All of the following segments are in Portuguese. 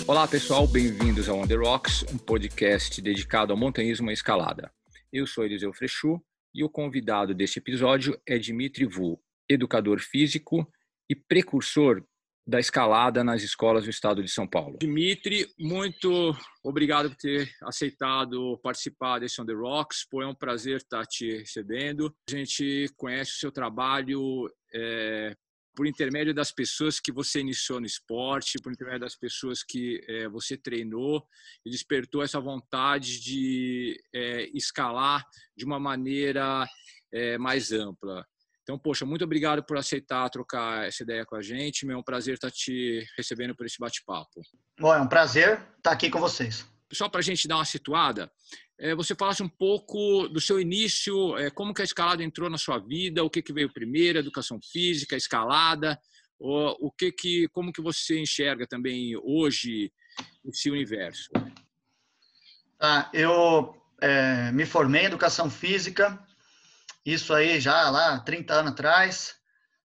Olá pessoal, bem-vindos ao On The Rocks, um podcast dedicado ao montanhismo e à escalada. Eu sou Eliseu Frechu e o convidado deste episódio é Dmitry Vu, educador físico e precursor da escalada nas escolas do estado de São Paulo. Dmitry, muito obrigado por ter aceitado participar desse On The Rocks. Foi um prazer estar te recebendo. A gente conhece o seu trabalho por intermédio das pessoas que você iniciou no esporte, por intermédio das pessoas que você treinou e despertou essa vontade de escalar de uma maneira mais ampla. Então, poxa, muito obrigado por aceitar trocar essa ideia com a gente. É um prazer estar te recebendo por esse bate-papo. Bom, é um prazer estar aqui com vocês. Só para a gente dar uma situada, você falasse um pouco do seu início, como que a escalada entrou na sua vida, o que veio primeiro, educação física, escalada, como que você enxerga também hoje esse universo? Eu me formei em educação física, isso aí já lá 30 anos atrás,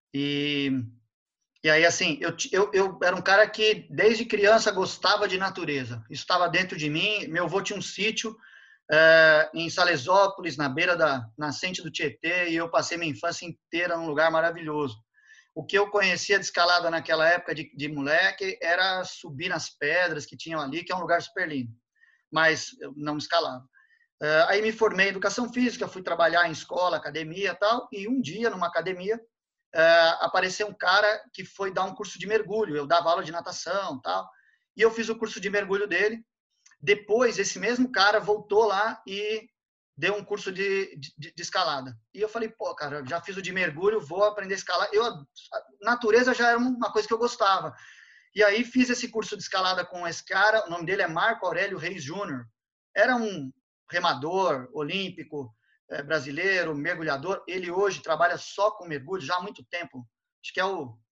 e aí, assim, eu era um cara que, desde criança, gostava de natureza. Isso estava dentro de mim. Meu avô tinha um sítio em Salesópolis, na beira da nascente do Tietê, e eu passei minha infância inteira num lugar maravilhoso. O que eu conhecia de escalada naquela época, de moleque, era subir nas pedras que tinham ali, que é um lugar super lindo. Mas eu não escalava. Aí me formei em educação física, fui trabalhar em escola, academia e tal, e um dia, numa academia, apareceu um cara que foi dar um curso de mergulho. Eu dava aula de natação, tal, e eu fiz o curso de mergulho dele. Depois, esse mesmo cara voltou lá e deu um curso de escalada. E eu falei, pô, cara, eu já fiz o de mergulho, vou aprender a escalar. Natureza já era uma coisa que eu gostava. E aí fiz esse curso de escalada com esse cara, o nome dele é Marco Aurélio Reis Júnior. Era um remador olímpico, brasileiro, mergulhador. Ele hoje trabalha só com mergulho já há muito tempo. Acho que é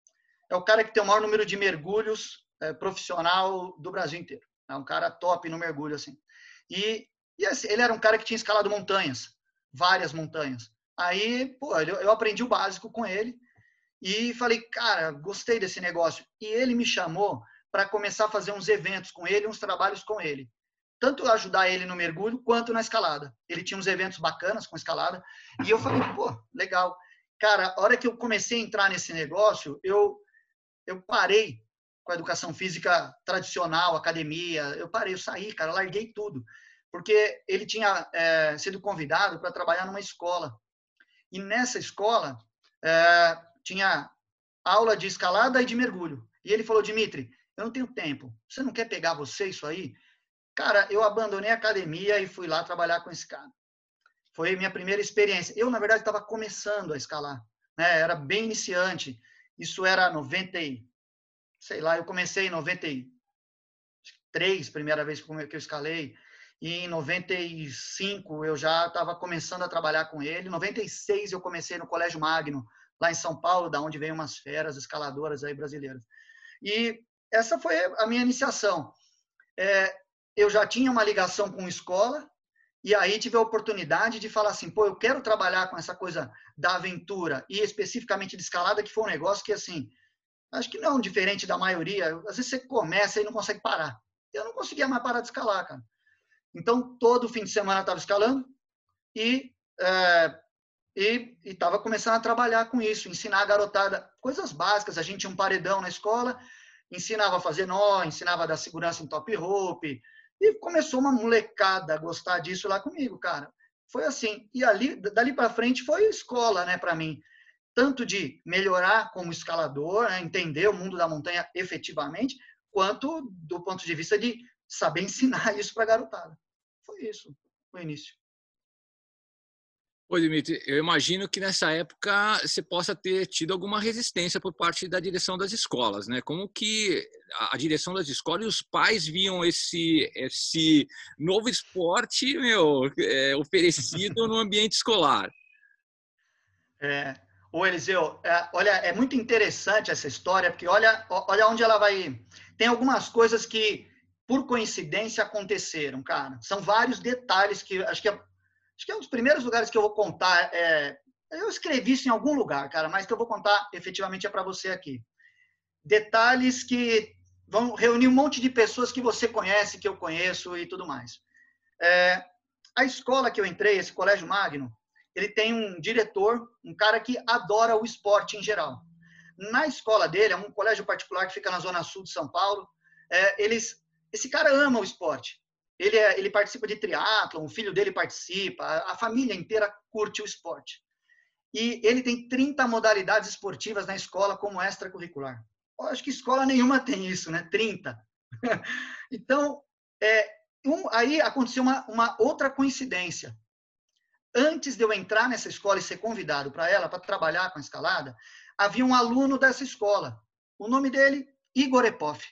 o cara que tem o maior número de mergulhos profissional do Brasil inteiro. É um cara top no mergulho, assim. E assim, ele era um cara que tinha escalado montanhas, várias montanhas. Aí, pô, eu aprendi o básico com ele e falei, cara, gostei desse negócio. E ele me chamou para começar a fazer uns eventos com ele, uns trabalhos com ele. Tanto ajudar ele no mergulho, quanto na escalada. Ele tinha uns eventos bacanas com escalada. E eu falei, pô, legal. Cara, a hora que eu comecei a entrar nesse negócio, eu parei com a educação física tradicional, academia. Eu saí, cara, larguei tudo. Porque ele tinha sido convidado para trabalhar numa escola. E nessa escola, tinha aula de escalada e de mergulho. E ele falou, Dmitry, eu não tenho tempo. Você não quer pegar você isso aí? Cara, eu abandonei a academia e fui lá trabalhar com esse cara. Foi minha primeira experiência. Eu, na verdade, estava começando a escalar, né? Era bem iniciante. Isso era 90, sei lá, eu comecei em 93, primeira vez que eu escalei. E em 95 eu já estava começando a trabalhar com ele. Em 96 eu comecei no Colégio Magno, lá em São Paulo, da onde vem umas feras escaladoras aí brasileiras. E essa foi a minha iniciação. Eu já tinha uma ligação com escola, e aí tive a oportunidade de falar assim, pô, eu quero trabalhar com essa coisa da aventura, e especificamente de escalada, que foi um negócio que, assim, acho que não diferente da maioria, às vezes você começa e não consegue parar. Eu não conseguia mais parar de escalar, cara. Então, todo fim de semana eu estava escalando e estava começando a trabalhar com isso, ensinar a garotada coisas básicas. A gente tinha um paredão na escola, ensinava a fazer nó, ensinava a dar segurança em top rope, e começou uma molecada a gostar disso lá comigo, cara. Foi assim. E dali para frente foi escola, né, para mim. Tanto de melhorar como escalador, né, entender o mundo da montanha efetivamente, quanto do ponto de vista de saber ensinar isso para a garotada. Foi isso, o início. Oi, Dmitry, eu imagino que nessa época você possa ter tido alguma resistência por parte da direção das escolas, né? Como que a direção das escolas e os pais viam esse novo esporte, oferecido no ambiente escolar? Ô, Eliseu, olha, é muito interessante essa história, porque olha onde ela vai. Tem algumas coisas que, por coincidência, aconteceram, cara. São vários detalhes que acho que é um dos primeiros lugares que eu vou contar. Eu escrevi isso em algum lugar, cara, mas que eu vou contar efetivamente é para você aqui. Detalhes que vão reunir um monte de pessoas que você conhece, que eu conheço e tudo mais. A escola que eu entrei, esse Colégio Magno, ele tem um diretor, um cara que adora o esporte em geral. Na escola dele, é um colégio particular que fica na zona sul de São Paulo, esse cara ama o esporte. Ele participa de triatlon, o filho dele participa, a família inteira curte o esporte. E ele tem 30 modalidades esportivas na escola como extracurricular. Eu acho que escola nenhuma tem isso, né? 30. Então, aí aconteceu uma outra coincidência. Antes de eu entrar nessa escola e ser convidado para ela, para trabalhar com a escalada, havia um aluno dessa escola. O nome dele, Igor Epoff.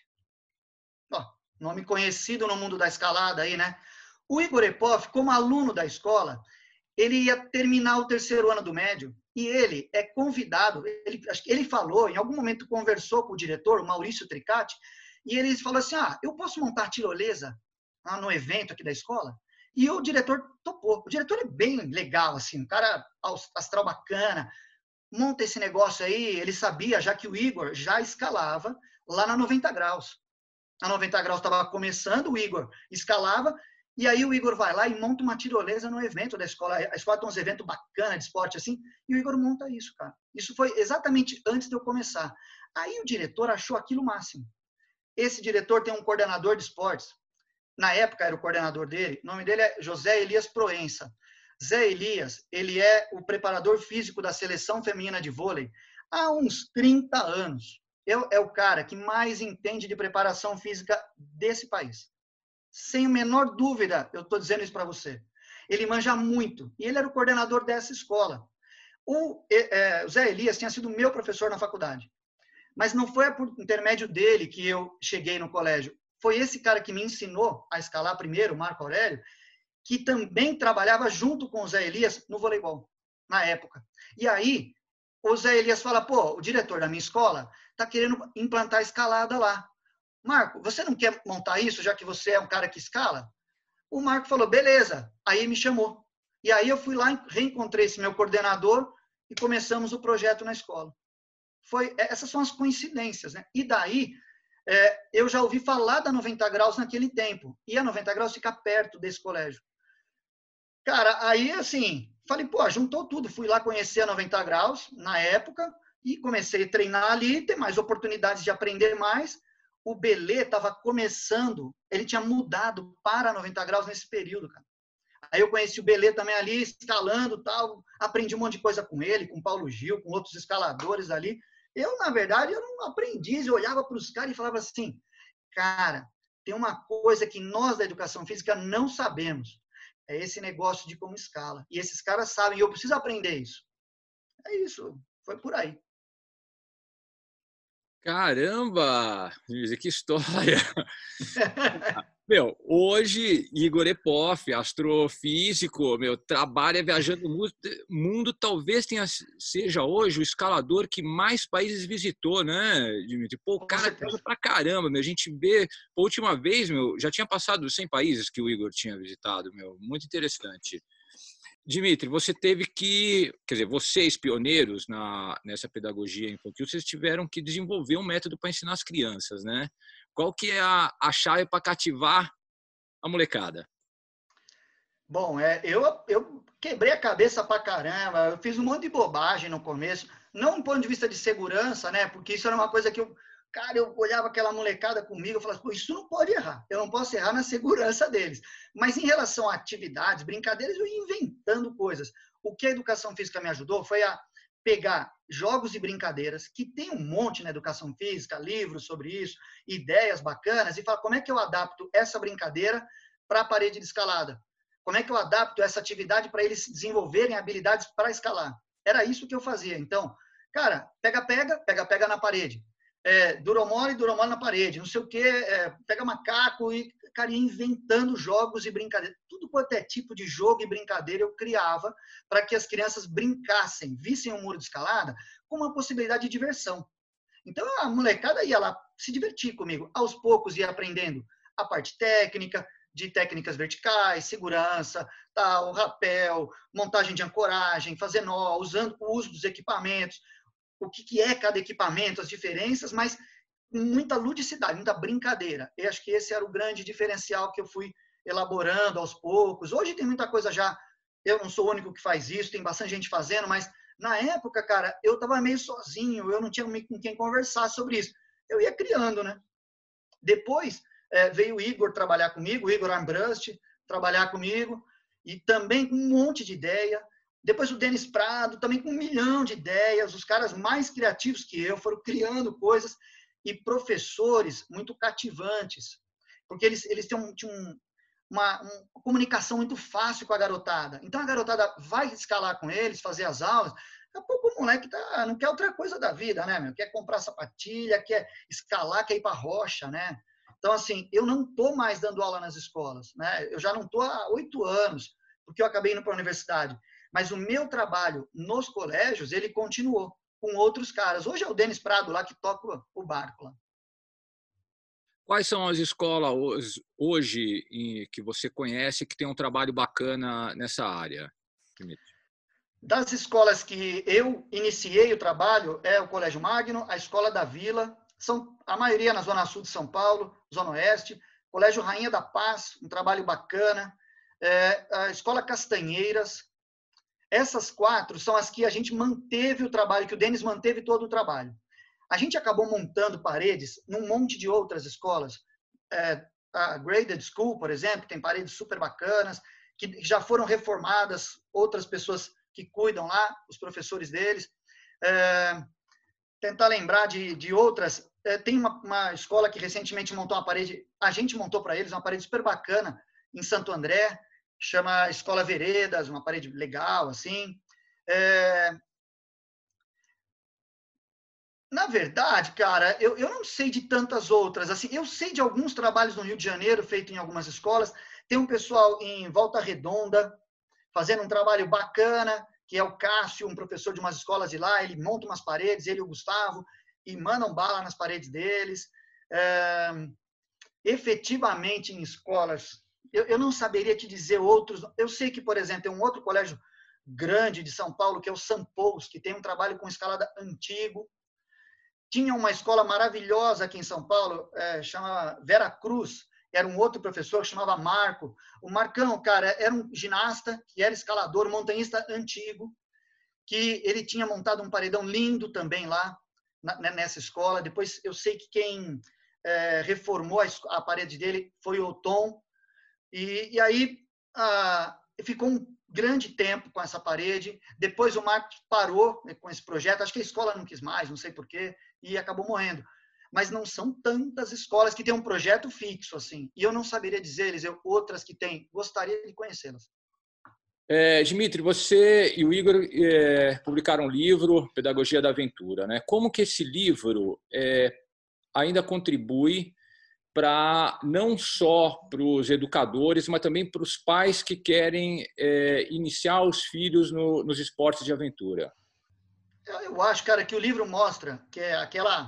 Nome conhecido no mundo da escalada aí, né? O Igor Epoff, como aluno da escola, ele ia terminar o 3º ano do médio e ele é convidado, acho que ele falou, em algum momento conversou com o diretor, o Maurício Tricati, e ele falou assim, eu posso montar tirolesa no evento aqui da escola? E o diretor topou. O diretor é bem legal, assim, um cara astral bacana, monta esse negócio aí, ele sabia já que o Igor já escalava lá na 90 graus. A 90 graus estava começando, o Igor escalava, e aí o Igor vai lá e monta uma tirolesa no evento da escola. A escola tem uns eventos bacanas de esporte assim, e o Igor monta isso, cara. Isso foi exatamente antes de eu começar. Aí o diretor achou aquilo o máximo. Esse diretor tem um coordenador de esportes. Na época era o coordenador dele, o nome dele é José Elias Proença. Zé Elias, ele é o preparador físico da seleção feminina de vôlei há uns 30 anos. É o cara que mais entende de preparação física desse país. Sem a menor dúvida, eu estou dizendo isso para você. Ele manja muito. E ele era o coordenador dessa escola. O Zé Elias tinha sido meu professor na faculdade. Mas não foi por intermédio dele que eu cheguei no colégio. Foi esse cara que me ensinou a escalar primeiro, o Marco Aurélio, que também trabalhava junto com o Zé Elias no voleibol, na época. E aí, o Zé Elias fala, o diretor da minha escola está querendo implantar a escalada lá. Marco, você não quer montar isso, já que você é um cara que escala? O Marco falou, beleza. Aí me chamou. E aí eu fui lá, reencontrei esse meu coordenador e começamos o projeto na escola. Essas são as coincidências, né? E daí, eu já ouvi falar da 90 graus naquele tempo. E a 90 graus fica perto desse colégio. Cara, aí assim, falei, juntou tudo. Fui lá conhecer a 90 graus na época e comecei a treinar ali, ter mais oportunidades de aprender mais. O Belê estava começando, ele tinha mudado para 90 graus nesse período, cara. Aí eu conheci o Belê também ali, escalando tal, aprendi um monte de coisa com ele, com o Paulo Gil, com outros escaladores ali. Eu, na verdade, eu não aprendi, eu olhava para os caras e falava assim, cara, tem uma coisa que nós da educação física não sabemos, é esse negócio de como escala. E esses caras sabem, e eu preciso aprender isso. É isso, foi por aí. Caramba! Que história! Meu, hoje, Igor Epoff, astrofísico, trabalha viajando o mundo, talvez seja hoje o escalador que mais países visitou, né, Dimitri? O cara viaja pra caramba, a gente vê, a última vez, já tinha passado 100 países que o Igor tinha visitado, muito interessante. Dimitri, você teve que, quer dizer, vocês pioneiros nessa pedagogia infantil, vocês tiveram que desenvolver um método para ensinar as crianças, né? Qual que é a chave para cativar a molecada? Bom, eu quebrei a cabeça pra caramba, eu fiz um monte de bobagem no começo, não do ponto de vista de segurança, né? Porque isso era uma coisa que eu olhava aquela molecada comigo, eu falava, isso não pode errar, eu não posso errar na segurança deles. Mas em relação a atividades, brincadeiras, eu ia inventando coisas. O que a educação física me ajudou foi a pegar jogos e brincadeiras, que tem um monte na educação física, livros sobre isso, ideias bacanas, e falar como é que eu adapto essa brincadeira para a parede de escalada. Como é que eu adapto essa atividade para eles desenvolverem habilidades para escalar? Era isso que eu fazia. Então, cara, pega na parede. Duromole na parede. Não sei o quê, pega macaco e, cara, ia inventando jogos e brincadeiras. Tudo quanto é tipo de jogo e brincadeira eu criava para que as crianças brincassem, vissem um muro de escalada como uma possibilidade de diversão. Então, a molecada ia lá se divertir comigo. Aos poucos ia aprendendo a parte técnica, de técnicas verticais, segurança, tal, rapel, montagem de ancoragem, fazer nó, usando o uso dos equipamentos, o que é cada equipamento, as diferenças, mas muita ludicidade, muita brincadeira. Eu acho que esse era o grande diferencial que eu fui elaborando aos poucos. Hoje tem muita coisa já, eu não sou o único que faz isso, tem bastante gente fazendo, mas na época, cara, eu estava meio sozinho, eu não tinha com quem conversar sobre isso. Eu ia criando, né? Depois veio o Igor trabalhar comigo, o Igor Armbrust trabalhar comigo, e também com um monte de ideia. Depois o Denis Prado, também com 1 milhão de ideias. Os caras mais criativos que eu foram criando coisas, e professores muito cativantes, porque eles tinham uma comunicação muito fácil com a garotada. Então a garotada vai escalar com eles, fazer as aulas. Daqui a pouco o moleque não quer outra coisa da vida, né, meu? Quer comprar sapatilha, quer escalar, quer ir para a rocha, né? Então, assim, eu não estou mais dando aula nas escolas, né? Eu já não estou há 8 anos, porque eu acabei indo para a universidade. Mas o meu trabalho nos colégios, ele continuou com outros caras. Hoje é o Denis Prado lá que toca o barco lá. Quais são as escolas hoje que você conhece que tem um trabalho bacana nessa área, Dimitri? Das escolas que eu iniciei o trabalho é o Colégio Magno, a Escola da Vila, são a maioria na Zona Sul de São Paulo, Zona Oeste, Colégio Rainha da Paz, um trabalho bacana, a Escola Castanheiras. Essas 4 são as que a gente manteve o trabalho, que o Denis manteve todo o trabalho. A gente acabou montando paredes num monte de outras escolas. A Graded School, por exemplo, tem paredes super bacanas, que já foram reformadas, outras pessoas que cuidam lá, os professores deles. Tentar lembrar de outras. Tem uma escola que recentemente montou uma parede, a gente montou para eles uma parede super bacana em Santo André, chama Escola Veredas, uma parede legal, assim. Na verdade, cara, eu não sei de tantas outras. Assim, eu sei de alguns trabalhos no Rio de Janeiro, feito em algumas escolas. Tem um pessoal em Volta Redonda, fazendo um trabalho bacana, que é o Cássio, um professor de umas escolas de lá. Ele monta umas paredes, ele e o Gustavo, e mandam bala nas paredes deles. Efetivamente, em escolas, eu não saberia te dizer outros. Eu sei que, por exemplo, tem um outro colégio grande de São Paulo, que é o Sampous, que tem um trabalho com escalada antigo. Tinha uma escola maravilhosa aqui em São Paulo, chama Vera Cruz, era um outro professor que chamava Marco. O Marcão, cara, era um ginasta, que era escalador, montanhista antigo, que ele tinha montado um paredão lindo também lá, nessa escola. Depois eu sei que quem reformou a parede dele foi o Tom. E aí ficou um grande tempo com essa parede. Depois o Marcos parou com esse projeto. Acho que a escola não quis mais, não sei porquê, e acabou morrendo. Mas não são tantas escolas que têm um projeto fixo assim. E eu não saberia dizer eles, outras que têm. Gostaria de conhecê-las. Dimitri, você e o Igor publicaram um livro, Pedagogia da Aventura, né? Como que esse livro ainda contribui para não só para os educadores, mas também para os pais que querem iniciar os filhos nos esportes de aventura? Eu acho, cara, que o livro mostra que é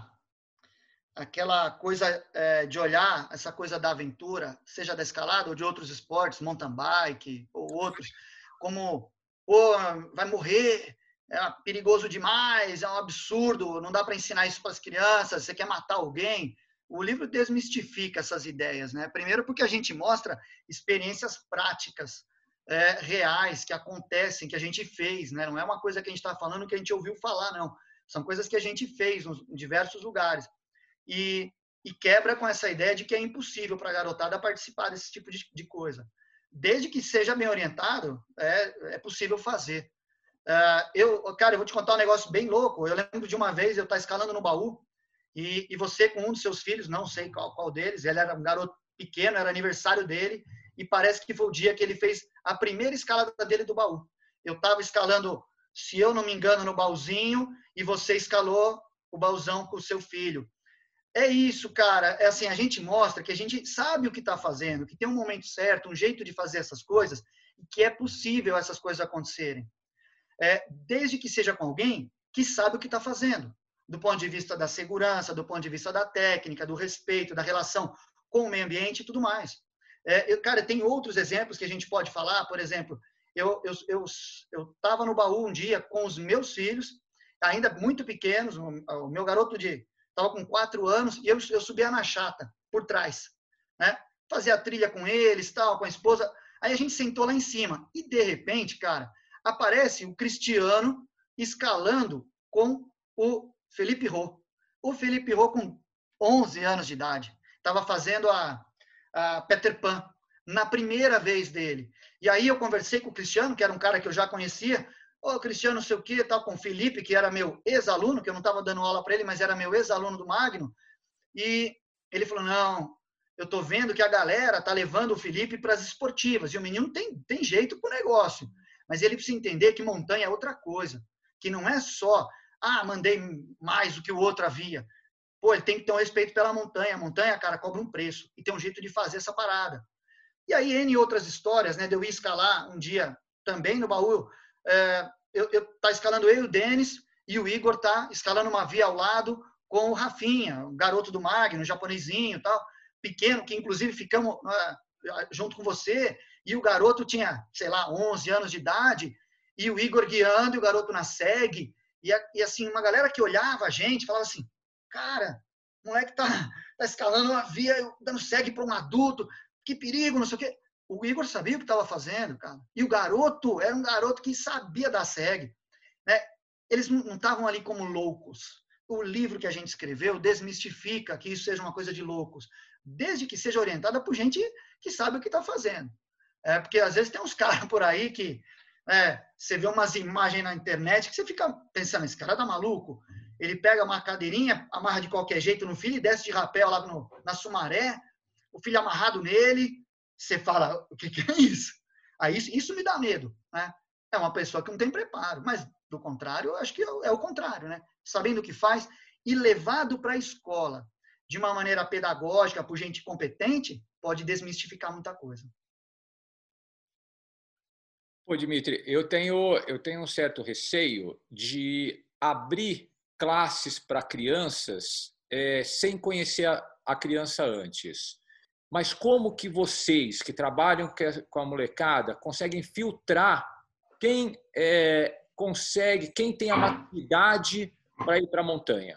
aquela coisa de olhar essa coisa da aventura, seja da escalada ou de outros esportes, mountain bike ou outros, como vai morrer, é perigoso demais, é um absurdo, não dá para ensinar isso para as crianças, você quer matar alguém. O livro desmistifica essas ideias, né? Primeiro porque a gente mostra experiências práticas, reais, que acontecem, que a gente fez, né? Não é uma coisa que a gente está falando que a gente ouviu falar, não. São coisas que a gente fez em diversos lugares. E quebra com essa ideia de que é impossível para a garotada participar desse tipo de coisa. Desde que seja bem orientado, é possível fazer. Cara, eu vou te contar um negócio bem louco. Eu lembro de uma vez eu estar escalando no baú e você com um dos seus filhos, não sei qual deles, ele era um garoto pequeno, era aniversário dele, e parece que foi o dia que ele fez a primeira escalada dele do baú. Eu estava escalando, se eu não me engano, no baúzinho, e você escalou o baúzão com o seu filho. É isso, cara. É assim, a gente mostra que a gente sabe o que está fazendo, que tem um momento certo, um jeito de fazer essas coisas, e que é possível essas coisas acontecerem. Desde que seja com alguém que sabe o que está fazendo, do ponto de vista da segurança, do ponto de vista da técnica, do respeito, da relação com o meio ambiente e tudo mais. Cara, tem outros exemplos que a gente pode falar. Por exemplo, eu estava no baú um dia com os meus filhos, ainda muito pequenos, o meu garoto de estava com 4 anos, e eu subia na chata, por trás, né? Fazia trilha com eles, tal, com a esposa. Aí a gente sentou lá em cima. E, de repente, cara, aparece o Cristiano escalando com o Felipe Rô. O Felipe Rô, com 11 anos de idade, estava fazendo a Peter Pan, na primeira vez dele. E aí eu conversei com o Cristiano, que era um cara que eu já conhecia. Ô, Cristiano, não sei o quê, tal, com o Felipe, que era meu ex-aluno, que eu não estava dando aula para ele, mas era meu ex-aluno do Magno. E ele falou, não, eu estou vendo que a galera está levando o Felipe para as esportivas. E o menino tem jeito para o negócio. Mas ele precisa entender que montanha é outra coisa. Que não é só, mandei mais do que o outro havia. Pô, ele tem que ter um respeito pela montanha. A montanha, cara, cobra um preço. E tem um jeito de fazer essa parada. E aí, N outras histórias, né? De eu ir escalar um dia também no baú. Tá escalando eu e o Denis, e o Igor tá escalando uma via ao lado com o Rafinha, o garoto do Magno, um japonesinho, tal, pequeno, que inclusive ficamos junto com você, e o garoto tinha, sei lá, 11 anos de idade, e o Igor guiando, e o garoto na SEG, e assim, uma galera que olhava a gente, falava assim, cara, o moleque tá escalando uma via, dando SEG para um adulto, que perigo, não sei o quê. O Igor sabia o que estava fazendo, cara. E o garoto era um garoto que sabia da SEG. Né? Eles não estavam ali como loucos. O livro que a gente escreveu desmistifica que isso seja uma coisa de loucos, desde que seja orientada por gente que sabe o que está fazendo. Porque às vezes tem uns caras por aí que você vê umas imagens na internet que você fica pensando, esse cara tá maluco? Ele pega uma cadeirinha, amarra de qualquer jeito no filho e desce de rapel lá na Sumaré, o filho amarrado nele, você fala, o que é isso? Aí isso me dá medo, né? É uma pessoa que não tem preparo, mas do contrário, eu acho que é o contrário, né? Sabendo o que faz e levado para a escola de uma maneira pedagógica, por gente competente, pode desmistificar muita coisa. Pô, Dimitri, eu tenho um certo receio de abrir classes para crianças sem conhecer a criança antes. Mas como que vocês, que trabalham com a molecada, conseguem filtrar quem consegue, quem tem a maturidade para ir para a montanha?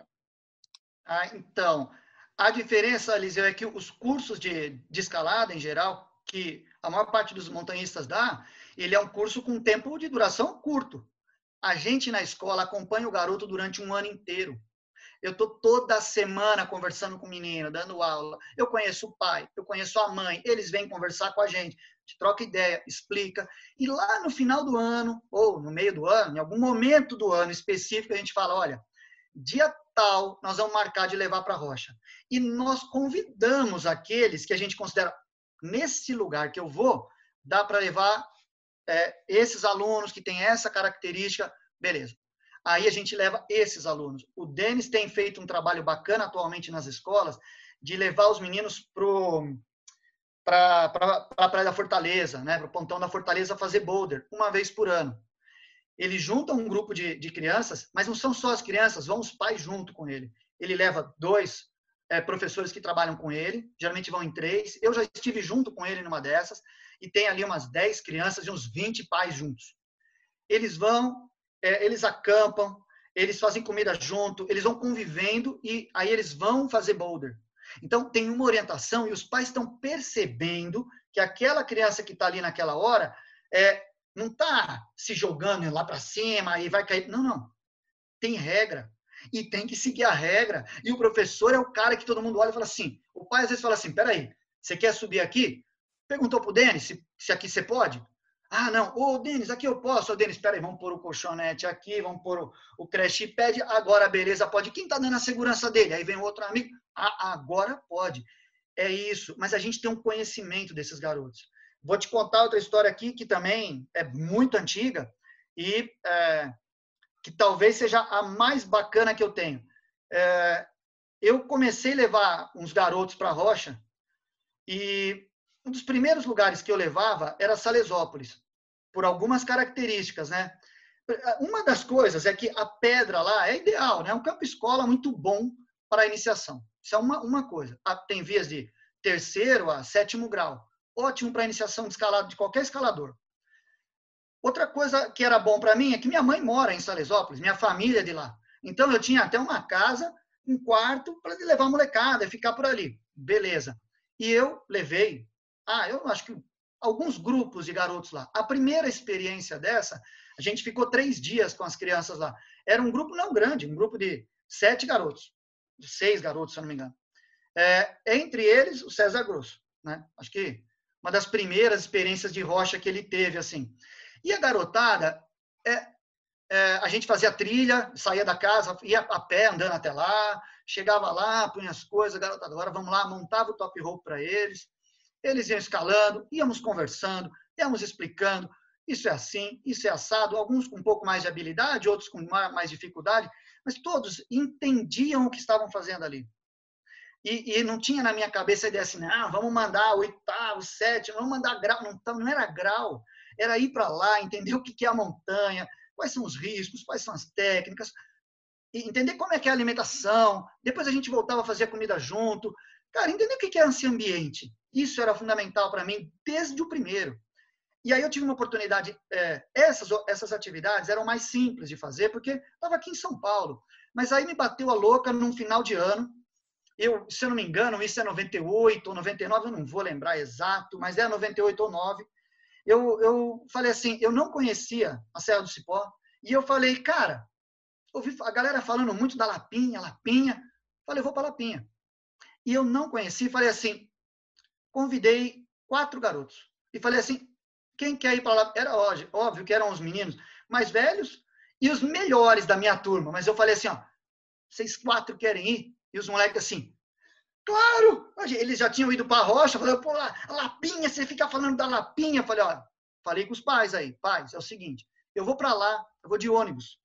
Então, a diferença, Eliseu, é que os cursos de escalada, em geral, que a maior parte dos montanhistas dá, ele é um curso com tempo de duração curto. A gente, na escola, acompanha o garoto durante um ano inteiro. Eu estou toda semana conversando com o menino, dando aula. Eu conheço o pai, eu conheço a mãe, eles vêm conversar com a gente troca ideia, explica. E lá no final do ano, ou no meio do ano, em algum momento do ano específico, a gente fala, olha, dia tal, nós vamos marcar de levar para a rocha. E nós convidamos aqueles que a gente considera, nesse lugar que eu vou, dá para levar esses alunos que têm essa característica, beleza. Aí a gente leva esses alunos. O Denis tem feito um trabalho bacana atualmente nas escolas de levar os meninos para a Praia da Fortaleza, né, para o Pontão da Fortaleza fazer boulder, uma vez por ano. Ele junta um grupo de crianças, mas não são só as crianças, vão os pais junto com ele. Ele leva 2 professores que trabalham com ele, geralmente vão em 3. Eu já estive junto com ele numa dessas, e tem ali umas 10 crianças e uns 20 pais juntos. Eles vão, eles acampam, eles fazem comida junto, eles vão convivendo e aí eles vão fazer boulder. Então, tem uma orientação e os pais estão percebendo que aquela criança que está ali naquela hora não está se jogando lá para cima e vai cair. Não, não. Tem regra. E tem que seguir a regra. E o professor é o cara que todo mundo olha e fala assim, o pai às vezes fala assim, peraí, você quer subir aqui? Perguntou para o Denis se aqui você pode? Ah, não. Ô, Denis, aqui eu posso. Ô, Denis, peraí, vamos pôr o colchonete aqui, vamos pôr o crash pad. Agora, beleza, pode. Quem está dando a segurança dele? Aí vem outro amigo. Ah, agora pode. É isso. Mas a gente tem um conhecimento desses garotos. Vou te contar outra história aqui, que também é muito antiga e que talvez seja a mais bacana que eu tenho. Eu comecei a levar uns garotos para a rocha e um dos primeiros lugares que eu levava era Salesópolis, por algumas características, né? Uma das coisas é que a pedra lá é ideal, né? É um campo-escola muito bom para a iniciação. Isso é uma coisa. Tem vias de 3º a 7º grau. Ótimo para a iniciação de escalada de qualquer escalador. Outra coisa que era bom para mim é que minha mãe mora em Salesópolis, minha família é de lá. Então, eu tinha até uma casa um quarto para levar a molecada e ficar por ali. Beleza. E eu levei, eu acho que alguns grupos de garotos lá. A primeira experiência dessa, a gente ficou 3 dias com as crianças lá. Era um grupo não grande, um grupo de 7 garotos, de 6 garotos, se eu não me engano. Entre eles, o César Grosso, né? Acho que uma das primeiras experiências de rocha que ele teve, assim. E a garotada, a gente fazia trilha, saía da casa, ia a pé, andando até lá, chegava lá, punha as coisas, garotada, agora vamos lá, montava o top rope para eles, eles iam escalando, íamos conversando, íamos explicando, isso é assim, isso é assado, alguns com um pouco mais de habilidade, outros com mais dificuldade, mas todos entendiam o que estavam fazendo ali. E não tinha na minha cabeça a ideia assim, vamos mandar o 8º, 7º, vamos mandar grau, não era grau, era ir para lá, entender o que é a montanha, quais são os riscos, quais são as técnicas, e entender como é que é a alimentação, depois a gente voltava a fazer a comida junto, cara, entender o que é esse ambiente, isso era fundamental para mim desde o primeiro. E aí eu tive uma oportunidade, essas atividades eram mais simples de fazer, porque estava aqui em São Paulo, mas aí me bateu a louca num final de ano, se eu não me engano, isso é 98 ou 99, eu não vou lembrar exato, mas é 98 ou 9. Eu falei assim, eu não conhecia a Serra do Cipó, e eu falei, cara, ouvi a galera falando muito da Lapinha, falei, eu vou para Lapinha. E eu não conheci, falei assim, convidei 4 garotos, e falei assim, quem quer ir para lá? Era óbvio que eram os meninos mais velhos e os melhores da minha turma, mas eu falei assim, vocês 4 querem ir? E os moleques assim, claro! Eles já tinham ido para a rocha, falei, pô, a Lapinha, você fica falando da Lapinha. Falei, falei com os pais aí, pais, é o seguinte, eu vou para lá, eu vou de ônibus.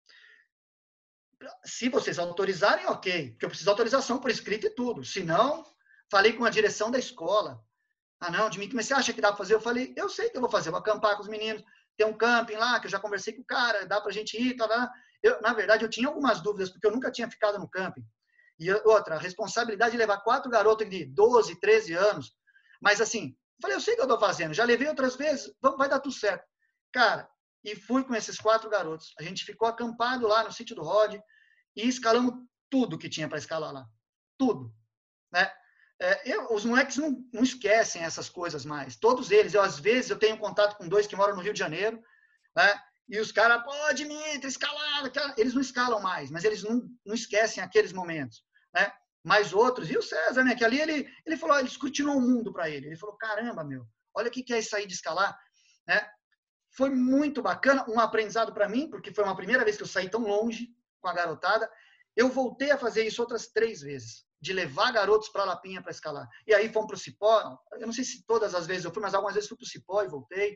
Se vocês autorizarem, ok, porque eu preciso de autorização por escrito e tudo. Se não, falei com a direção da escola. Não, Dimitri, mas você acha que dá para fazer? Eu falei, eu sei que eu vou fazer, vou acampar com os meninos, tem um camping lá, que eu já conversei com o cara, dá para a gente ir, tá lá. Na verdade, eu tinha algumas dúvidas, porque eu nunca tinha ficado no camping. E outra, a responsabilidade de levar 4 garotos de 12, 13 anos. Mas assim, falei, eu sei o que eu estou fazendo, já levei outras vezes, vai dar tudo certo. Cara, e fui com esses 4 garotos. A gente ficou acampado lá no sítio do Rod e escalamos tudo que tinha para escalar lá. Tudo. Né? Os moleques não esquecem essas coisas mais. Todos eles, às vezes, eu tenho contato com 2 que moram no Rio de Janeiro, né? E os caras, pô, Dimitri, escalar, eles não escalam mais, mas eles não esquecem aqueles momentos, né? Mas outros, e o César, né, que ali ele falou, ele descortinou o mundo para ele. Ele falou, caramba, meu, olha o que é isso aí de escalar, né? Foi muito bacana, um aprendizado para mim, porque foi uma primeira vez que eu saí tão longe com a garotada. Eu voltei a fazer isso outras 3 vezes, de levar garotos para a Lapinha para escalar. E aí fomos para o Cipó, eu não sei se todas as vezes eu fui, mas algumas vezes fui para o Cipó e voltei.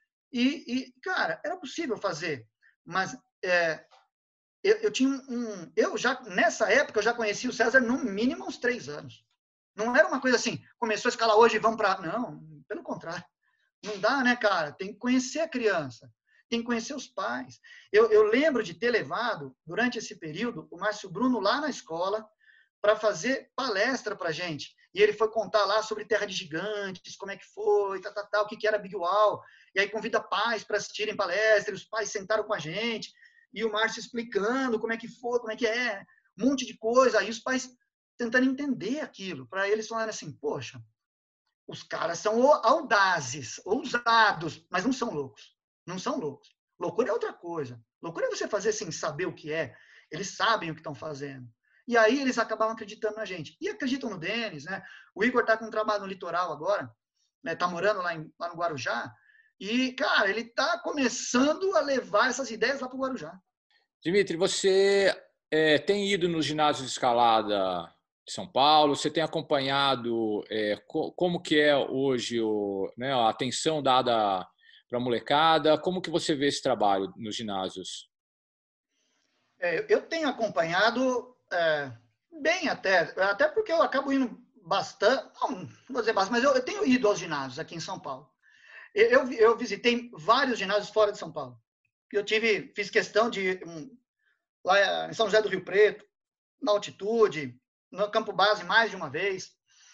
Cara, era possível fazer, mas eu tinha nessa época, eu já conhecia o César no mínimo uns 3 anos. Não era uma coisa assim, começou a escalar hoje e vamos para... Não, pelo contrário. Não dá, né, cara? Tem que conhecer a criança, tem que conhecer os pais. Eu lembro de ter levado, durante esse período, o Márcio Bruno lá na escola para fazer palestra para a gente. E ele foi contar lá sobre Terra de Gigantes, como é que foi, o que era Big Wall. E aí convida pais para assistirem palestra, e os pais sentaram com a gente, e o Márcio explicando como é que foi, como é que é, um monte de coisa. Aí os pais tentando entender aquilo, para eles falarem assim, poxa, os caras são audazes, ousados, mas não são loucos. Não são loucos. Loucura é outra coisa. Loucura é você fazer sem saber o que é. Eles sabem o que estão fazendo. E aí eles acabam acreditando na gente. E acreditam no Denis, né? O Igor está com um trabalho no litoral agora, né? Tá morando lá no Guarujá. E, cara, ele está começando a levar essas ideias lá para o Guarujá. Dimitri, você tem ido nos ginásios de escalada de São Paulo? Você tem acompanhado como que é hoje a atenção dada para a molecada? Como que você vê esse trabalho nos ginásios? Eu tenho acompanhado bem até porque eu acabo indo bastante, não vou dizer bastante, mas eu tenho ido aos ginásios aqui em São Paulo. Eu visitei vários ginásios fora de São Paulo. Fiz questão de ir lá em São José do Rio Preto, na altitude, no Campo Base mais de uma vez,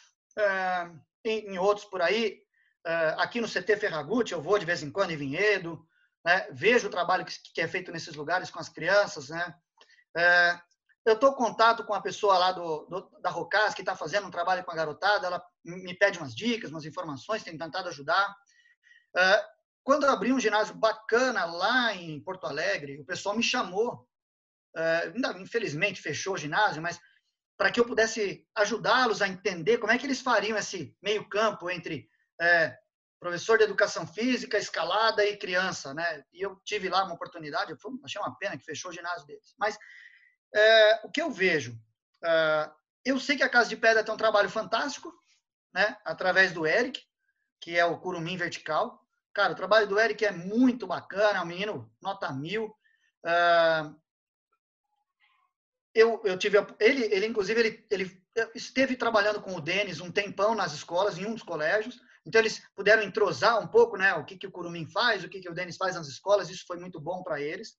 em outros por aí. Aqui no CT Ferragutti eu vou de vez em quando em Vinhedo, né? Vejo o trabalho que é feito nesses lugares com as crianças, né? eu estou em contato com a pessoa lá da Rocas, que está fazendo um trabalho com a garotada, ela me pede umas dicas, umas informações, tem tentado ajudar. Quando eu abri um ginásio bacana lá em Porto Alegre, o pessoal me chamou, infelizmente fechou o ginásio, mas para que eu pudesse ajudá-los a entender como é que eles fariam esse meio campo entre professor de educação física, escalada e criança, né? E eu tive lá uma oportunidade, achei uma pena que fechou o ginásio deles. Mas o que eu vejo, eu sei que a Casa de Pedra tem um trabalho fantástico, né? Através do Eric, que é o Curumim Vertical. Cara, o trabalho do Eric é muito bacana, é um menino nota 1000. Eu tive ele inclusive ele esteve trabalhando com o Denis um tempão nas escolas, em um dos colégios. Então eles puderam entrosar um pouco, né, o que o Curumim faz, o que o Denis faz nas escolas. Isso foi muito bom para eles.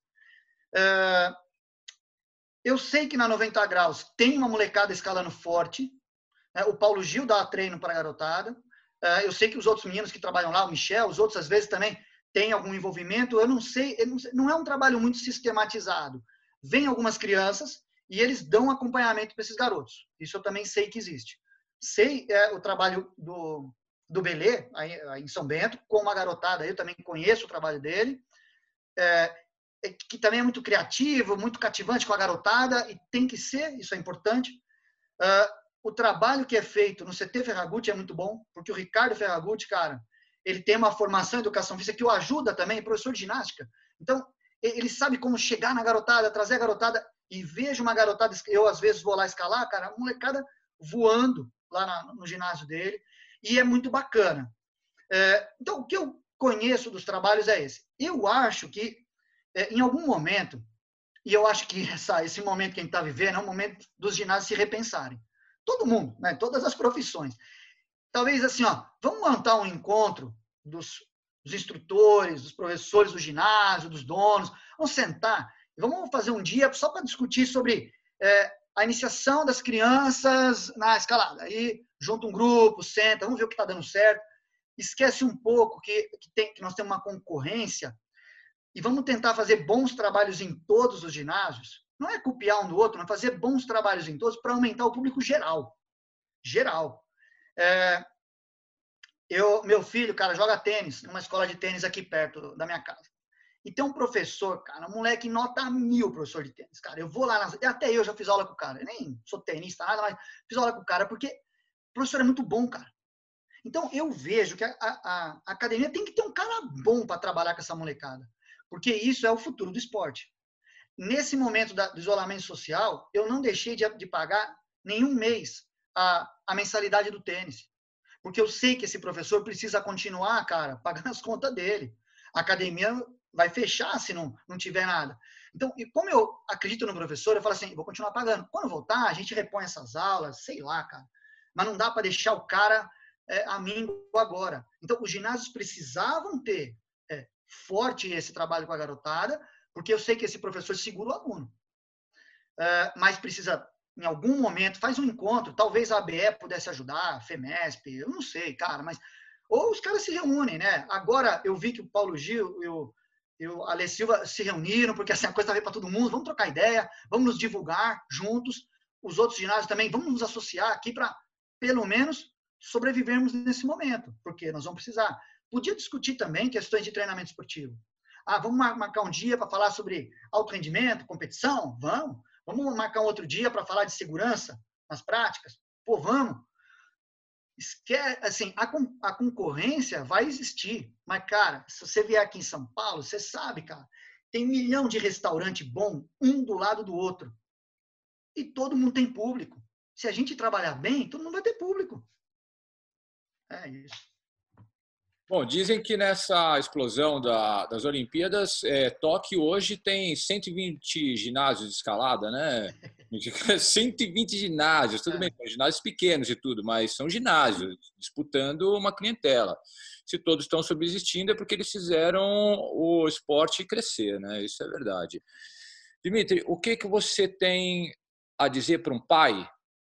Eu sei que na 90 graus tem uma molecada escalando forte, né? O Paulo Gil dá treino para a garotada. Eu sei que os outros meninos que trabalham lá, o Michel, os outros às vezes também têm algum envolvimento. Eu não sei, não é um trabalho muito sistematizado. Vem algumas crianças e eles dão acompanhamento para esses garotos. Isso eu também sei que existe. Sei o trabalho do Belê, aí em São Bento, com uma garotada. Eu também conheço o trabalho dele, que também é muito criativo, muito cativante com a garotada, e tem que ser, isso é importante. O trabalho que é feito no CT Ferragutti é muito bom, porque o Ricardo Ferragutti, cara, ele tem uma formação em educação física que o ajuda também, é professor de ginástica. Então, ele sabe como chegar na garotada, trazer a garotada, e vejo uma garotada, eu às vezes vou lá escalar, cara, uma molecada voando lá no ginásio dele, e é muito bacana. Então, o que eu conheço dos trabalhos é esse. Eu acho que, em algum momento, e eu acho que esse momento que a gente está vivendo é um momento dos ginásios se repensarem. Todo mundo, né? Todas as profissões. Talvez assim, vamos montar um encontro dos instrutores, dos professores do ginásio, dos donos, vamos sentar e vamos fazer um dia só para discutir sobre a iniciação das crianças na escalada. Aí junta um grupo, senta, vamos ver o que está dando certo. Esquece um pouco que nós temos uma concorrência e vamos tentar fazer bons trabalhos em todos os ginásios. Não é copiar um do outro, mas fazer bons trabalhos em todos para aumentar o público geral. Geral. Meu filho, cara, joga tênis numa escola de tênis aqui perto da minha casa. E tem um professor, cara, um moleque nota 1000, professor de tênis, cara. Eu vou lá, até eu já fiz aula com o cara. Eu nem sou tenista, nada, mas fiz aula com o cara, porque o professor é muito bom, cara. Então, eu vejo que a academia tem que ter um cara bom para trabalhar com essa molecada, porque isso é o futuro do esporte. Nesse momento do isolamento social, eu não deixei de pagar nenhum mês a mensalidade do tênis, porque eu sei que esse professor precisa continuar, cara, pagando as contas dele. A academia vai fechar se não tiver nada. Então, e como eu acredito no professor, eu falo assim, vou continuar pagando. Quando voltar, a gente repõe essas aulas, sei lá, cara. Mas não dá para deixar o cara amigo agora. Então, os ginásios precisavam ter forte esse trabalho com a garotada, porque eu sei que esse professor segura o aluno. Mas precisa, em algum momento, faz um encontro, talvez a ABE pudesse ajudar, a FEMESP, eu não sei, cara, mas... Ou os caras se reúnem, né? Agora, eu vi que o Paulo Gil e o Ale Silva se reuniram, porque assim, a coisa está para todo mundo, vamos trocar ideia, vamos nos divulgar juntos, os outros ginásios também, vamos nos associar aqui para, pelo menos, sobrevivermos nesse momento, porque nós vamos precisar. Podia discutir também questões de treinamento esportivo. Vamos marcar um dia para falar sobre alto rendimento, competição? Vamos. Vamos marcar um outro dia para falar de segurança nas práticas? Pô, vamos. Assim, a concorrência vai existir, mas, cara, se você vier aqui em São Paulo, você sabe, cara, tem 1 milhão de restaurante bom, um do lado do outro. E todo mundo tem público. Se a gente trabalhar bem, todo mundo vai ter público. É isso. Bom, dizem que nessa explosão das Olimpíadas, Tóquio hoje tem 120 ginásios de escalada, né? 120 ginásios, tudo bem, são ginásios pequenos e tudo, mas são ginásios disputando uma clientela. Se todos estão subsistindo é porque eles fizeram o esporte crescer, né? Isso é verdade. Dimitri, o que você tem a dizer para um pai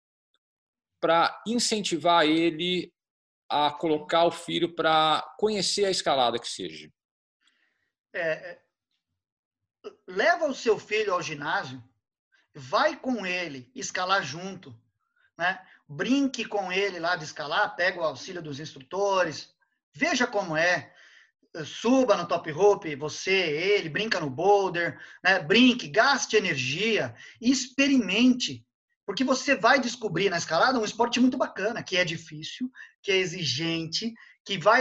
para incentivar ele a colocar o filho para conhecer a escalada que seja? Leva o seu filho ao ginásio, vai com ele escalar junto, né? Brinque com ele lá de escalar, pega o auxílio dos instrutores, veja como é, suba no top rope, você, ele, brinca no boulder, né? Brinque, gaste energia e experimente, porque você vai descobrir na escalada um esporte muito bacana, que é difícil, que é exigente, que vai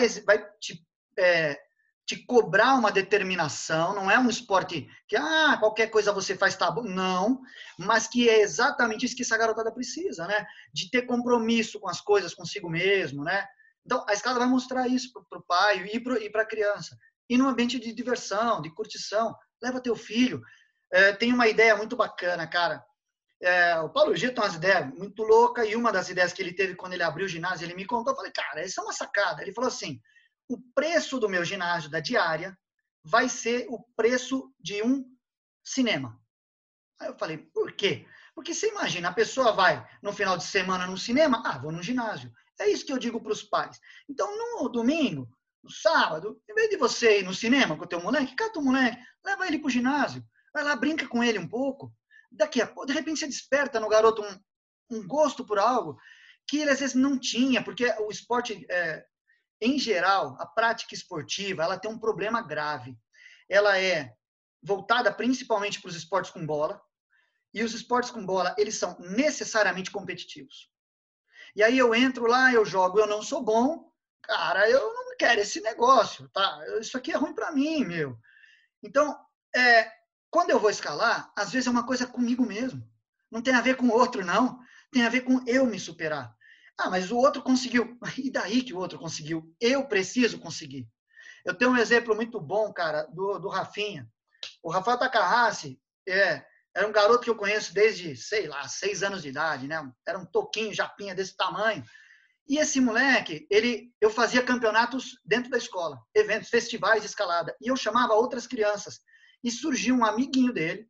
te cobrar uma determinação, não é um esporte que qualquer coisa você faz tá bom, não, mas que é exatamente isso que essa garotada precisa, né? De ter compromisso com as coisas consigo mesmo, né? Então, a escala vai mostrar isso para o pai e para a criança. E num ambiente de diversão, de curtição, leva teu filho. Tem uma ideia muito bacana, cara. O Paulo Gito tem umas ideias muito loucas, e uma das ideias que ele teve quando ele abriu o ginásio, ele me contou, eu falei, cara, isso é uma sacada. Ele falou assim, o preço do meu ginásio da diária vai ser o preço de um cinema. Aí eu falei, por quê? Porque você imagina, a pessoa vai no final de semana no cinema, vou no ginásio. É isso que eu digo para os pais. Então, no domingo, no sábado, em vez de você ir no cinema com o teu moleque, cata o moleque, leva ele para o ginásio, vai lá, brinca com ele um pouco. Daqui a pouco, de repente, você desperta no garoto um gosto por algo que ele às vezes não tinha, porque o esporte, em geral, a prática esportiva, ela tem um problema grave. Ela é voltada principalmente para os esportes com bola, e os esportes com bola, eles são necessariamente competitivos. E aí eu entro lá, eu jogo, eu não sou bom, cara, eu não quero esse negócio, tá? Isso aqui é ruim para mim, meu. Então, quando eu vou escalar, às vezes é uma coisa comigo mesmo. Não tem a ver com o outro, não. Tem a ver com eu me superar. Mas o outro conseguiu. E daí que o outro conseguiu? Eu preciso conseguir. Eu tenho um exemplo muito bom, cara, do Rafinha. O Rafael Takahashi era um garoto que eu conheço desde, sei lá, 6 anos de idade, né? Era um toquinho, japinha desse tamanho. E esse moleque, eu fazia campeonatos dentro da escola, eventos, festivais de escalada. E eu chamava outras crianças. E surgiu um amiguinho dele,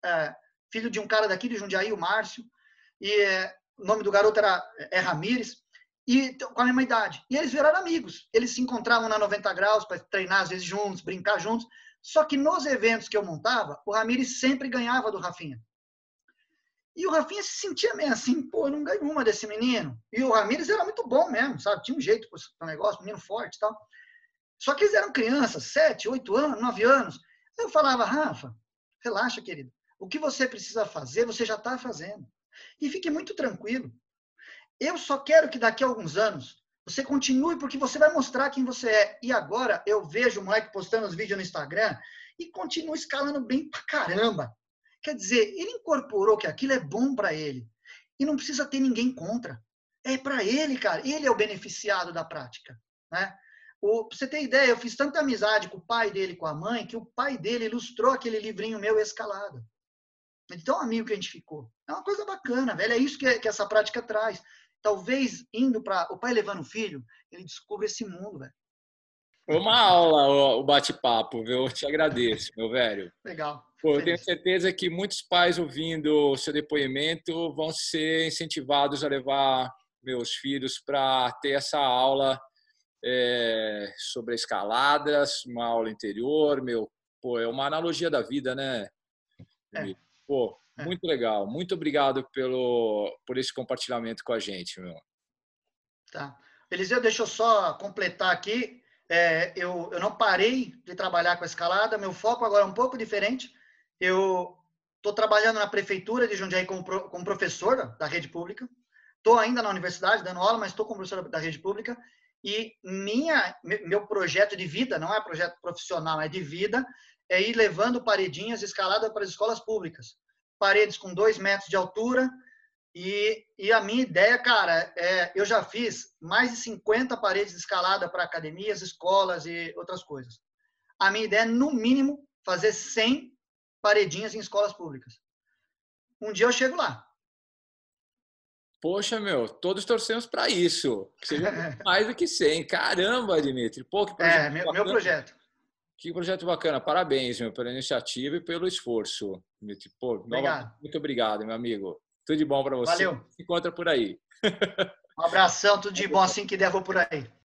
filho de um cara daqui de Jundiaí, o Márcio. E o nome do garoto é Ramires. E com a mesma idade. E eles viraram amigos. Eles se encontravam na 90 graus para treinar às vezes juntos, brincar juntos. Só que nos eventos que eu montava, o Ramires sempre ganhava do Rafinha. E o Rafinha se sentia meio assim, pô, eu não ganho uma desse menino. E o Ramires era muito bom mesmo, sabe? Tinha um jeito para o negócio, menino forte e tal. Só que eles eram crianças, 7, 8 anos, 9 anos. Eu falava, Rafa, relaxa, querido. O que você precisa fazer, você já está fazendo. E fique muito tranquilo. Eu só quero que daqui a alguns anos você continue, porque você vai mostrar quem você é. E agora eu vejo o moleque postando os vídeos no Instagram e continua escalando bem pra caramba. Quer dizer, ele incorporou que aquilo é bom para ele. E não precisa ter ninguém contra. É para ele, cara. Ele é o beneficiado da prática, né? Pra você ter ideia, eu fiz tanta amizade com o pai dele, com a mãe, que o pai dele ilustrou aquele livrinho meu, Escalada. De tão amigo que a gente ficou. É uma coisa bacana, velho. É isso que essa prática traz. Talvez indo para o pai levando o filho, ele descubra esse mundo, velho. Foi uma aula o bate-papo, viu? Eu te agradeço, meu velho. Legal. Pô, eu tenho certeza que muitos pais ouvindo o seu depoimento vão ser incentivados a levar meus filhos para ter essa aula sobre a escalada, uma aula interior, pô, é uma analogia da vida, né? Pô, muito legal. Muito obrigado por esse compartilhamento com a gente, meu. Tá. Eliseu, deixa eu só completar aqui. Eu não parei de trabalhar com a escalada. Meu foco agora é um pouco diferente. Eu estou trabalhando na prefeitura de Jundiaí como professor da rede pública. Estou ainda na universidade dando aula, mas estou como professor da rede pública. E meu projeto de vida, não é projeto profissional, é de vida, é ir levando paredinhas escaladas para as escolas públicas. Paredes com 2 metros de altura. E a minha ideia, cara, eu já fiz mais de 50 paredes de escalada para academias, escolas e outras coisas. A minha ideia é, no mínimo, fazer 100 paredinhas em escolas públicas. Um dia eu chego lá. Poxa, meu, todos torcemos para isso. Que seja mais do que 100. Caramba, Dimitri. Pô, que projeto bacana. Meu projeto. Que projeto bacana. Parabéns, meu, pela iniciativa e pelo esforço, Dimitri. Pô, Obrigado. Muito obrigado, meu amigo. Tudo de bom para você. Valeu. Se encontra por aí. Um abração, tudo de bom. Assim que der, vou por aí.